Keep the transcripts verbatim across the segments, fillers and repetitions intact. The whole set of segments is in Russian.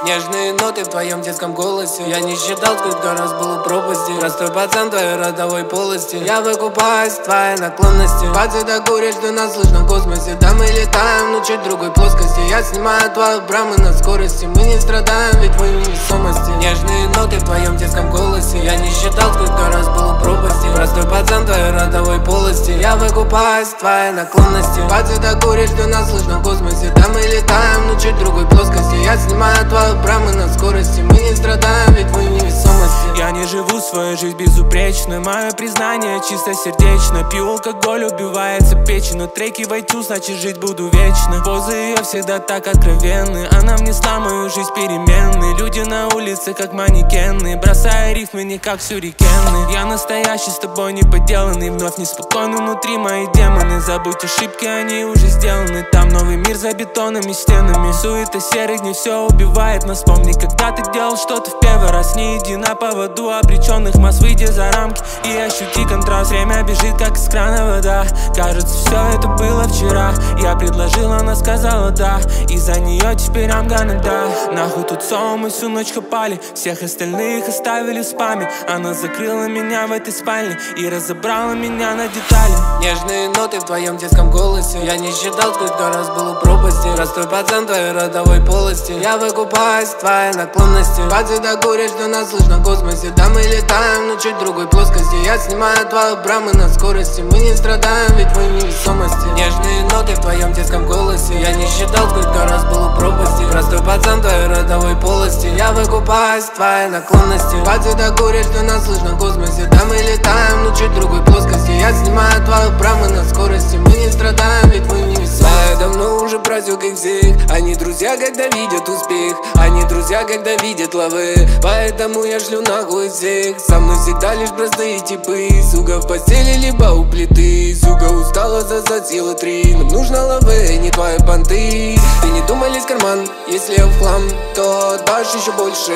Нежные ноты в твоем детском голосе. Я не считал, сколько раз был у пропасти. Простой пацан твоей родовой полости. Я выкупаюсь в твоей наклонности. Пацаны курят, что нас слышно в космосе. Да мы летаем, но чуть другой плоскости. Я снимаю твою брамы на скорости. Мы не страдаем, ведь мы в невесомости. Нежные ноты в твоем детском голосе. Я не считал, сколько раз был у пропасти. Простой пацан твоей родовой полости. Я выкупаюсь в твоей наклонности. Пацаны курят, что нас слышно в космосе. Да мы летаем, но чуть другой плоскости. Я снимаю твою брамы на скорости. Мы не страдаем, ведь мы в невесомости. Я не живу свою жизнь безупречно. Мое признание чисто сердечно. Пью алкоголь, убивается печень. Но треки войду, значит жить буду вечно. Позы ее всегда так откровенны. Она внесла мою жизнь перемены. Люди на улице как манекены. Бросая рифмы не как сюрикены. Я настоящий, с тобой не поделанный. Вновь неспокойны внутри мои демоны. Забудь ошибки, они уже сделаны. Там новый мир за бетонными стенами. Суета серых дней все убивает нас. Вспомни, когда ты делал что-то в первый раз. Не иди на поводу обреченных масс. Выйди за рамки и ощути контраст. Время бежит, как из крана вода. Кажется, все это было вчера. Я предложил, она сказала да. Из-за нее теперь I'm gonna die. Нахуй тут сон, мы всю ночь копали. Всех остальных оставили в спаме. Она закрыла меня в этой спальне и разобрала меня на детали. Нежные ноты в твоем детском голосе. Я не считал, сколько раз был у пропасти. Простой пацан твоей родовой полости. Я выкупаюсь в твоей наклонности. Пацаны курят, что нас слышно в космосе. Да мы летаем, но чуть другой плоскости. Я снимаю твою брамы на скорости. Мы не страдаем, ведь мы в невесомости. Нежные ноты в твоем детском голосе. Я не считал, сколько раз был у пропасти. Простой пацан твоей родовой полости. Я выкупаюсь в твоей наклонности. Пацаны курят, что нас слышно в космосе. Да мы летаем, но чуть другой плоскости. Я снимаю твою брамы на скорости. Мы не страдаем, ведь мы в невесомости. Я давно уже просек их всех. Они друзья, когда видят успех. Они друзья, когда видят лавы. Поэтому я шлю нахуй всех. Со мной всегда лишь простые типы. Сука в постели, либо у плиты. Сука устала, засосила три. Нам нужно лавы, не твои понты. Ты не думай лезь в карман. Если я в хлам, то дашь еще больше.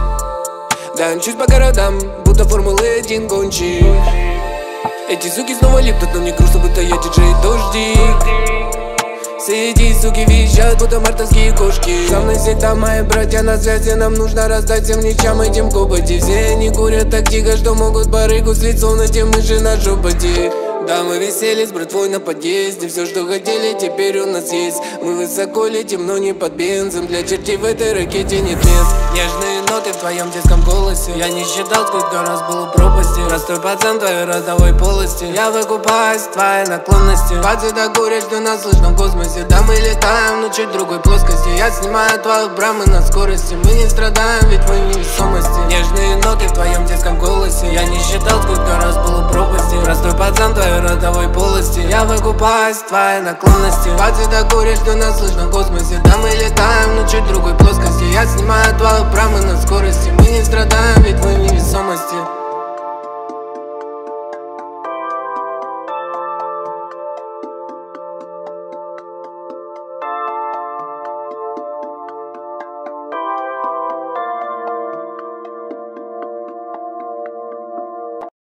Да, мчусь по городам, будто формулы один гонщик. Эти суки снова липнут, но мне грустно, будто я диджей дождик. Все эти суки визжат, будто мартовские кошки. Со мной всегда мои братья на связи. Нам нужно раздать всем ничам этим копоти. Все они курят так тихо, что могут барыгу с лицом на те мыши на жопоте. Да, мы висели с братвой на подъезде. Все, что хотели, теперь у нас есть. Мы высоко летим, но не под бензом. Для чертей в этой ракете нет мест. Нежные ноты в твоем детском голосе. Я не считал, сколько раз был у пропасти. Простой пацан твоей родовой полости. Я выкупаюсь в твоей наклонности. Пацаны курят, что нас слышно в космосе. Да мы летаем, но чуть другой плоскости. Я снимаю твою брамы на скорости. Мы не страдаем, ведь мы в невесомости. Нежные ноты в твоем детском голосе. Я не считал, сколько раз был у пропасти. Простой пацан твоей родовой полости. Я выкупаюсь в твоей наклонности. Пацаны курят, что нас слышно в космосе. Да мы летаем, но чуть другой плоскости. Я снимаю твою брамы на скорости. Мы не страдаем, ведь мы в невесомости.